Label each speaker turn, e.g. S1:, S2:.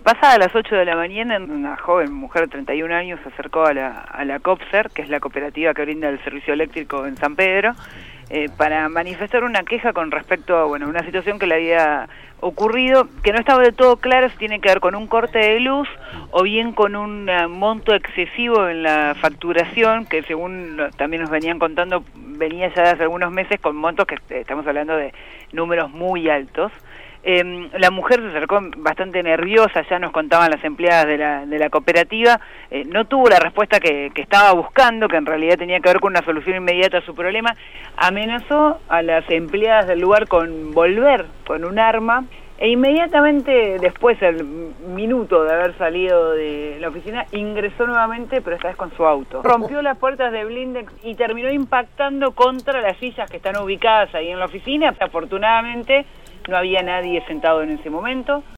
S1: Pasadas las 8 de la mañana, una joven mujer de 31 años se acercó a la COPSER, que es la cooperativa que brinda el servicio eléctrico en San Pedro, para manifestar una queja con respecto a una situación que le había ocurrido, que no estaba de todo claro si tiene que ver con un corte de luz o bien con un monto excesivo en la facturación, que según también nos venían contando, venía ya de hace algunos meses con montos que estamos hablando de números muy altos. La mujer se acercó bastante nerviosa, ya nos contaban las empleadas de la cooperativa, no tuvo la respuesta que estaba buscando, que en realidad tenía que ver con una solución inmediata a su problema, amenazó a las empleadas del lugar con volver con un arma, e inmediatamente después, al minuto de haber salido de la oficina, ingresó nuevamente, pero esta vez con su auto. Rompió las puertas de blindex y terminó impactando contra las sillas que están ubicadas ahí en la oficina. Afortunadamente no había nadie sentado en ese momento.